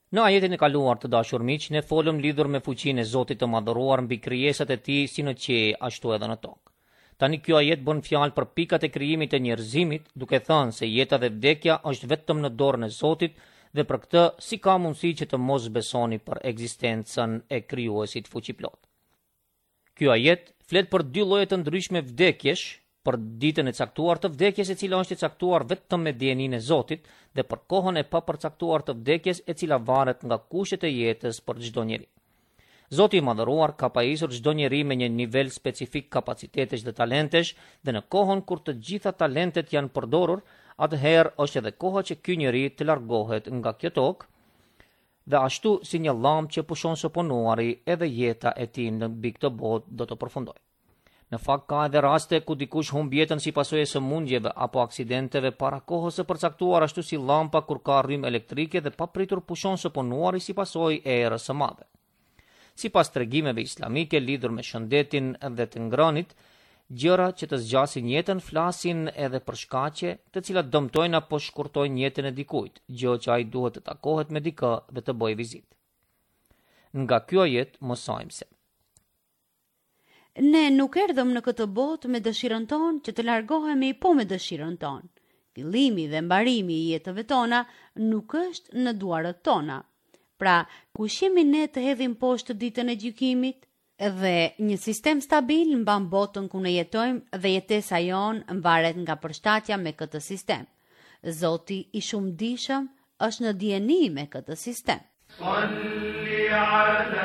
Në ajetin e kaluar të dashur miq, ne folëm lidhur me fuqinë e Zotit të Madhëruar mbi krijesat e Tij si në qiell ashtu edhe në tokë. Tani kjo ajet bën fjalë për pikat e krijimit të njerëzimit, duke thënë se jeta dhe vdekja është vetëm në dorën e Zotit dhe për këtë si ka mundësi që të mos besoni për ekzistencën e krijuesit fuqiplot. Ky ajet flet për dy lloje të ndryshme vdekjesh, për ditën e caktuar të vdekjes e cila është e caktuar vetëm me dijenin e Zotit dhe për kohën e papërcaktuar të vdekjes e cila varet nga kushtet e jetës për çdo njeri. Zoti i Madhëruar ka pajisur çdo njeri me një nivel specifik kapacitetesh dhe talentesh dhe në kohën kur të gjitha talentet janë përdorur, atëherë është edhe koha që ky njeri të largohet nga kjo tokë dhe ashtu si një llam që pushon së punuari edhe jeta e tij në mbi këtë botë do të përfundojë. Në fakt ka edhe raste ku dikush humb jetën si pasojë e sëmundjeve apo aksidenteve para kohës së përcaktuar, ashtu si llampa kur ka rrymë elektrike dhe papritur pushon së punuari si pasojë e errës së madhe. Sipas tregimeve islamike lidhur me shëndetin dhe të ngrënit, gjëra që të zgjasin jetën flasin edhe për shkaqe të cilat dëmtojnë apo shkurtojnë jetën e dikujt, gjë që ai duhet të takohet me dikë dhe të bëjë vizitë. Nga ky ajet mësojmë se ne nuk erdhëm në këtë botë me dëshirën tonë që të largohemi po me dëshirën tonë. Fillimi dhe mbarimi i jetëve tona nuk është në duarët tona. Pra, kush jemi ne të hedhim poshtë ditën e gjykimit? Dhe një sistem stabil mban botën ku ne jetojmë dhe jetesa jonë mvaret nga përshtatja me këtë sistem. Zoti i shumëdijshëm është në dijeni me këtë sistem. Salli ala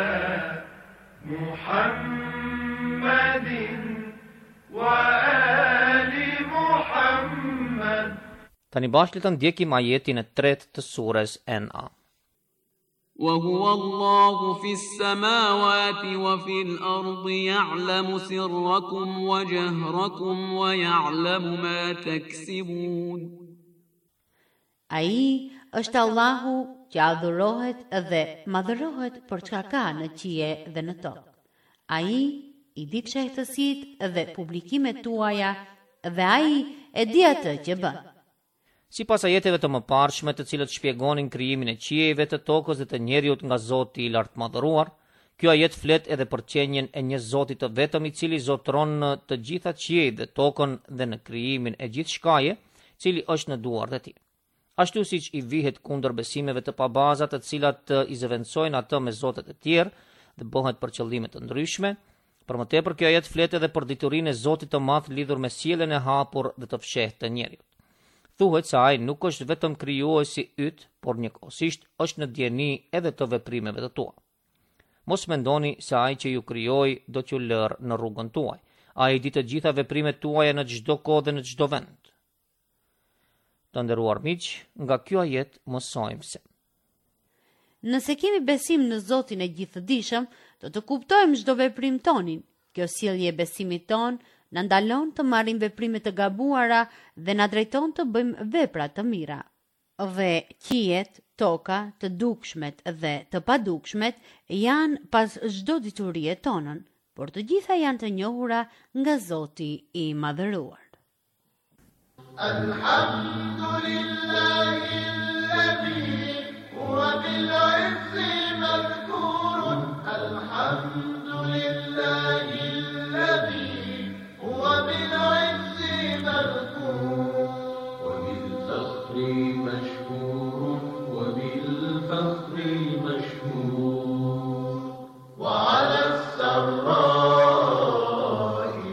Muhammedin wa ali Muhammed. Tani bashkë të ndjekim ajetin e 3 të surës En'am. وهو الله في السماوات وفي الأرض يعلم سركم وجهركم ويعلم ما تكسبون. Ai është Allahu që adhurohet dhe madhërohet për çka ka në qiell dhe në tokë. Ai i di fshehtësitë dhe publikimet tuaja dhe ai e di atë që bën. Sipas ajeteve të mëparshme të cilët shpjegonin krijimin e qiejve të tokës dhe të njeriut nga Zoti i lartë madhëruar, ky ajet flet edhe për qenjen e një Zoti të vetëm i cili zotron të gjitha qiejt dhe tokën dhe në krijimin e gjithë shkaje, cili është në duart e tij. Ashtu siç i vihet kundër besimeve të pabazat të cilat i zëvendësojnë atë me zotet e tjerë dhe bëhet për qëllime të ndryshme, për më tepër kjo ajet flet edhe për diturinë e Zotit të Madh lidhur me sjelljen e hapur dhe të fshehtë të njeriut. Thuhet se ai nuk është vetëm krijuesi yt, por njëkohësisht është në dieni edhe të veprimeve të tua. Mos mendoni se ai që ju krijoi do t'ju lërë në rrugën tuaj. Ai di të gjitha veprimet tuaja në çdo kohë dhe në çdo vend. Të nderuar miq, nga ky ajet mësojmë se nëse kemi besim në Zotin e Gjithëdijshëm, do të kuptojmë çdo veprim tonin. Kjo sjellje e besimit ton na ndalon të marrim veprime të gabuara dhe na drejton të bëjmë vepra të mira. Dhe qiejt, toka, të dukshmet dhe të padukshmet janë pas çdo diturie tonën, por të gjitha janë të njohura nga Zoti i Madhëruar. Alhamdulillahi alladhi huwa bil 'izzi madhkurun. Alhamdulillahi alladhi huwa bil 'izzi madhkurun wa bil fakhri mashkurun wa bil fakhri mashkurun wa 'ala as-sarra'i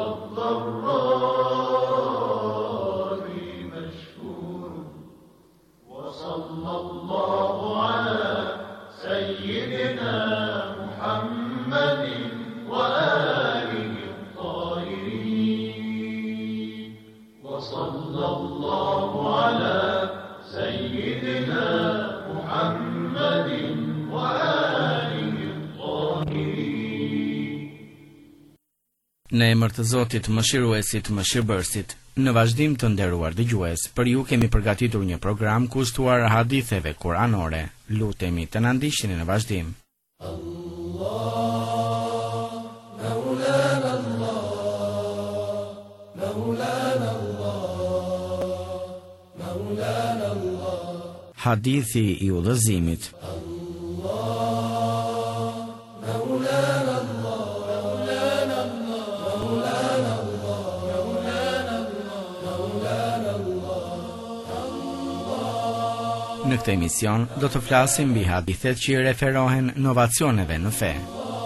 wad-dharra'i mashkurun wa sallallahu 'ala sayyidina Muhammadin wa alihi at-tahirin wa sallallahu 'ala sayyidina Muhammadin wa alihi at-tahirin. Në emër të Zotit Mëshiruesit, Mëshirbërësit, në vazhdim të nderuar dëgjues, për ju kemi përgatitur një program kushtuar haditheve kuranore. Lutemi të na ndiqni në vazhdim. Hadithi i udhëzimit. këtë emision do të flasim mbi hadithet që i referohen inovacioneve në fe.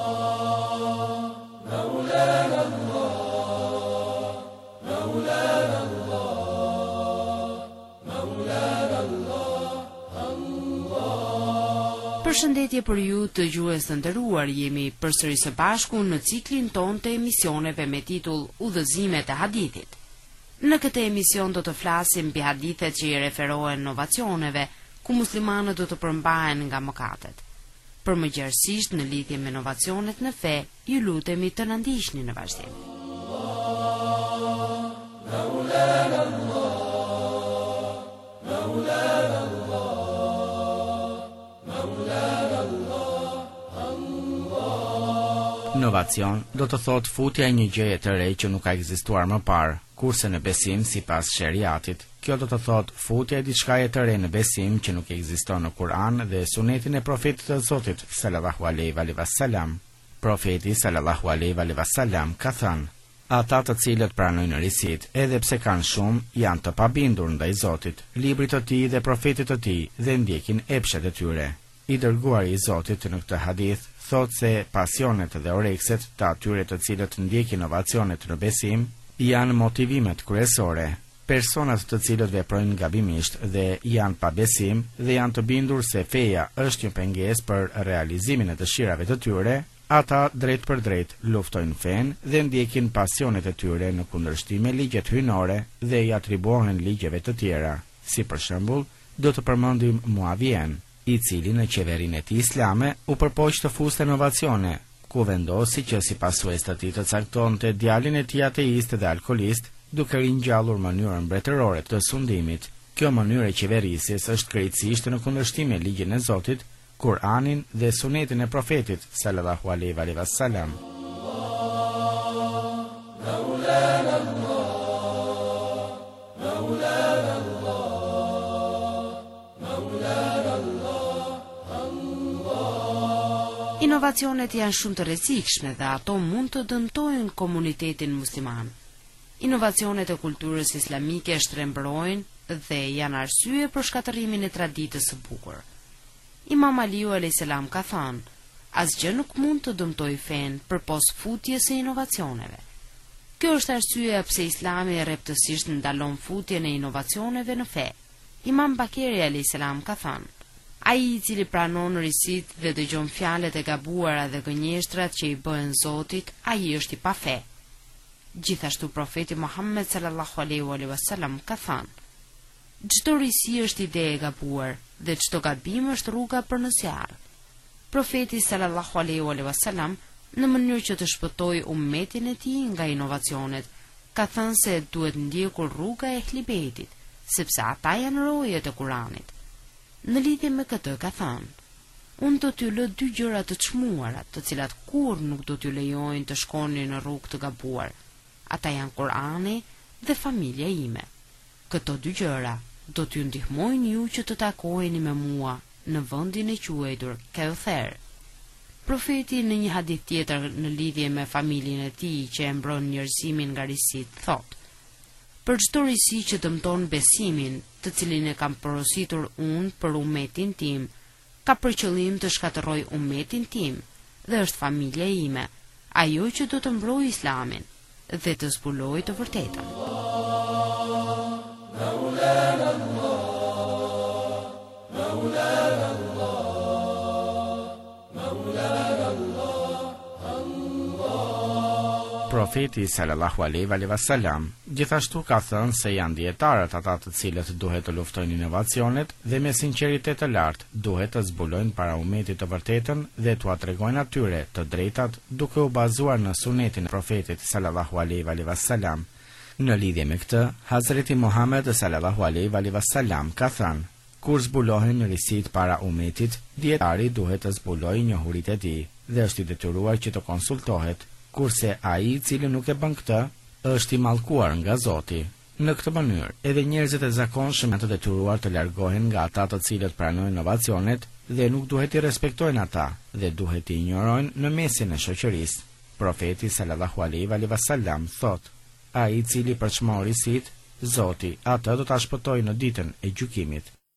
Përshëndetje për ju të dëgjues të nderuar, jemi përsëri së bashku në ciklin ton të emisioneve me titull Udhëzimet e hadithit. Në këtë emision do të flasim mbi hadithet që i referohen inovacioneve, ku muslimanët do të përmbahen nga mëkatet. Për më gjerësisht në lidhje me inovacionet në fe, ju lutemi të na ndiqni në vazhdim. Inovacion do të thot futja e një gjëje të re që nuk ka ekzistuar më parë, kurse në besim sipas sheriatit, kjo do të thot futja e diçkaje të re në besim që nuk ekziston në Kur'an dhe sunetin e profetit të Zotit sallallahu alaihi wasallam. Profeti sallallahu alaihi wasallam ka thënë: ata të cilët pranojnë risit, edhe pse kanë shumë, janë të pabindur ndaj Zotit, librit të tij dhe profetit të tij dhe ndjekin epshet e tyre. I dërguari i Zotit në këtë hadith thot se pasionet dhe orekset të atyre të cilët ndjekin inovacionet në besim janë motivimet kryesore. Personat të cilët veprojnë gabimisht dhe janë pa besim dhe janë të bindur se feja është një pengesë për realizimin e dëshirave të tyre, ata drejt për drejt luftojnë fen dhe ndjekin pasionet e tyre në kundërshtim me ligjet hyjnore dhe i atribuohen ligjeve të tjera. Si për shembull, do të përmendim Muavien, i cili në qeverinë e tij islame u përpoq të fuste inovacione, ku vendosi që si pasues të tij të caktonte djalin e tij ateist dhe alkolist, duke ringjallur mënyrën mbretërore të sundimit. Kjo mënyrë e qeverisjes është krejtësisht në kundërshtim me ligjin e Zotit, Kur'anin dhe sunetin e profetit sallallahu alaihi wasallam. Inovacionet janë shumë të rrezikshme dhe ato mund të dëmtojnë komunitetin musliman. Inovacionet e kulturës islamike shtrembrojnë dhe janë arsye për shkatërimin e traditës së bukur. Imam Aliu a.s. ka thënë: asgjë nuk mund të dëmtojë fen përpos futjes së inovacioneve. Kjo është arsyeja pse Islami rreptësisht ndalon futjen e inovacioneve në fe. Imam Bakeri a.s. ka thënë: ai i cili pranon risit dhe dëgjon fjalët e gabuara dhe gënjeshtrat që i bëhen Zotit, ai është i pa fe. Gjithashtu profeti Muhammed sallallahu alaihi wasallam ka thënë: çdo risi është ide e gabuar dhe çdo gabim është rruga për në zjarr. Profeti sallallahu alaihi wasallam, në mënyrë që të shpëtojë ummetin e tij nga inovacionet, ka thënë se duhet ndjekur rruga e Ehlibetit, sepse ata janë rojet e Kuranit. Në lidhje me këtë ka thënë: unë do t'ju lë dy gjëra të çmuara, të cilat kur nuk do t'ju lejojnë të shkoni në rrugë të gabuar. Ata janë Kurani dhe familja ime. Këto dy gjëra do t'ju ndihmojnë ju që të takoheni me mua në vendin e quajtur Kauther. Profeti në një hadith tjetër në lidhje me familjen e tij që e mbron njerëzimin nga risit, thotë: për çdo risi që dëmton besimin, të cilin e kam porositur unë për ummetin tim, ka për qëllim të shkatërroj ummetin tim dhe është familja ime, ajo që do të mbrojë Islamin dhe të zbulojë të vërtetën. Profeti sallallahu alaihi wasallam gjithashtu ka thënë se janë dietarët ata të cilët duhet të luftojnë inovacionet dhe me sinqeritet të lartë duhet të zbulojnë para ummetit të vërtetën dhe t'ua tregojnë atyre të drejtat duke u bazuar në sunetin e profetit sallallahu alaihi wasallam. Në lidhje me këtë, Hazreti Muhammed sallallahu alaihi wasallam ka thënë: kur zbulohen risit para ummetit, dietari duhet të zbulojë njohuritë e tij dhe është i detyruar që të konsultohet, kurse ai i cili nuk e bën këtë është i mallkuar nga Zoti. Në këtë mënyrë, edhe njerëzit e zakonshëm janë të detyruar të largohen nga ata të cilët pranojnë inovacionet dhe nuk duhet i respektojnë ata dhe duhet i injorojnë në mesin e shoqërisë. Profeti sallallahu alaihi wasallam thotë: ai i cili përçmon risit, Zoti atë do ta shpëtojë në ditën e gjykimit.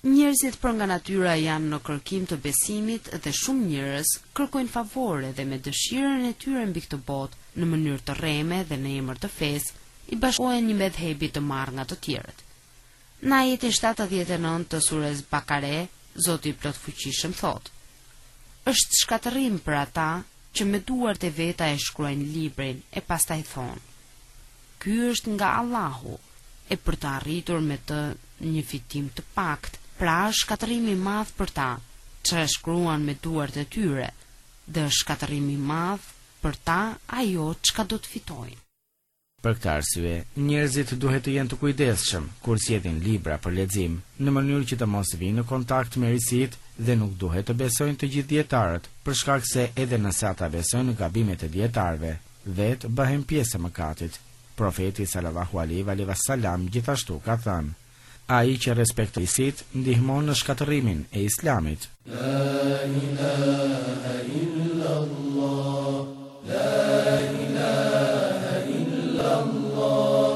Njerëzit për nga natyra janë në kërkim të besimit dhe shumë njerëz kërkojnë favore dhe me dëshirën e tyre mbi këtë botë në mënyrë të rreme dhe në emër të fesë i bashkohen një medhebi të marrë nga të tjerët. Në ajetin 79 të surës Bakare, Zoti i Plotfuqishëm thotë: "Është shkatërrim për ata që me duart e veta e shkruajnë librin e pastaj thonë: Ky është nga Allahu, e për të arritur me të një fitim të pakt, pra është shkatërimi i madh për ta që e shkruan me duart e tyre, dhe është shkatërimi i madh për ta ajo çka do të fitojnë." Për këtë arsye, njerëzit duhet të jenë të kujdesshëm kur sjellin libra për lexim, në mënyrë që të mos vinë në kontakt me risit dhe nuk duhet të besojnë të gjithë dietarët, për shkak se edhe nëse ata besojnë në gabimet e dietarëve, vetë bëhen pjesë e mëkatit. Profeti sallallahu alaihi wasallam gjithashtu ka thënë: "Ai që respekton risit ndihmon në shkatërimin e Islamit." La ilaha illallah, la ilaha illallah.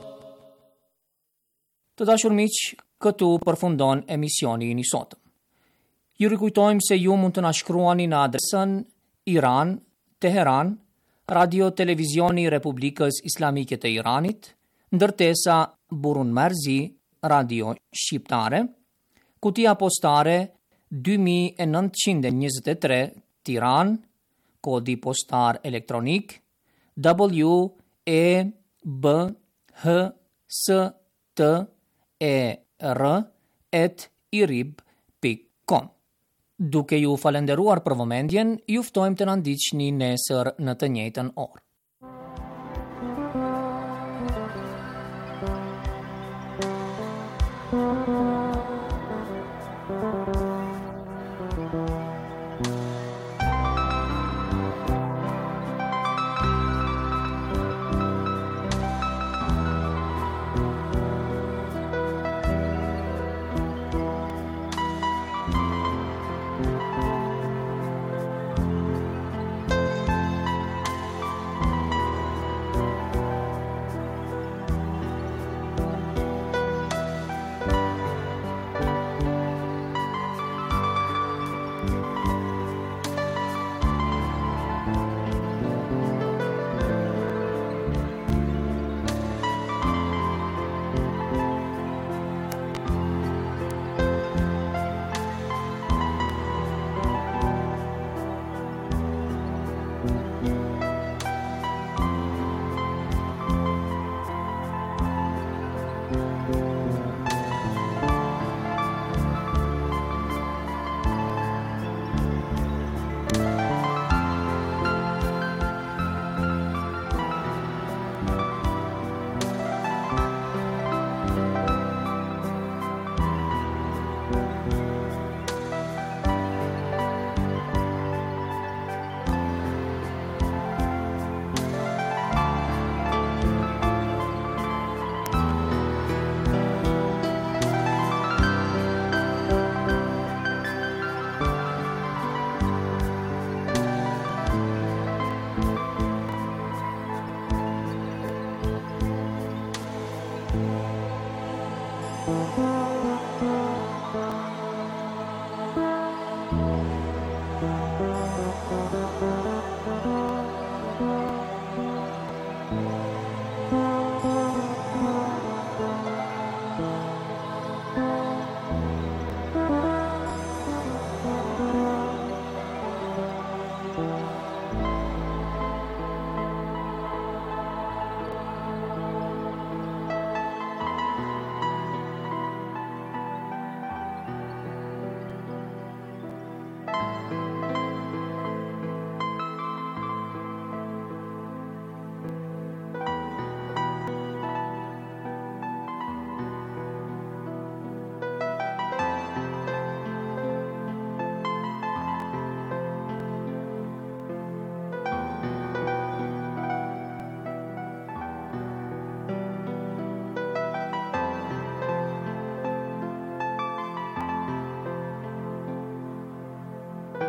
Të dashur miq, këtu përfundon emisioni i sotëm. Ju rikujtojmë se ju mund të na shkruani në adresën Iran, Teheran, Radio Televizioni Republikës Islamike të Iranit, ndërtesa Burun Marzi, Radio Shqiptare, kutia postare 2923 Tiran, kodi postar elektronik WEBHSTER@irib.com. Duke ju falenderuar për vëmendjen, ju ftojmë të na ndiqni nesër në të njëjtën orë.